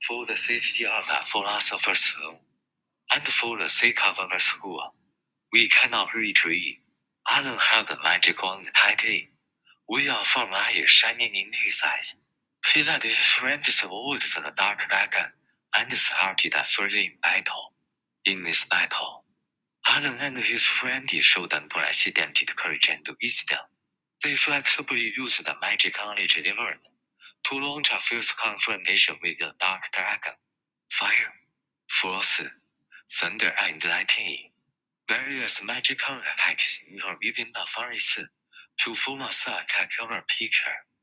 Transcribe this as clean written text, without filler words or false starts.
for the safety of the Philosopher's Stone, and for the sake of our school, we cannot retreat. Alan held the magic wand tightly. We are from light shining in his eyes. He led his friends towards the dark dragon and started a further battle. In this battle, Alan and his friend showed unprecedented courage and wisdom. They flexibly used the magic knowledge they learned to launch a fierce confrontation with the dark dragon. Fire, frost, thunder, and lightning. Various magical attacks interweaving the forest to form a spectacular picture.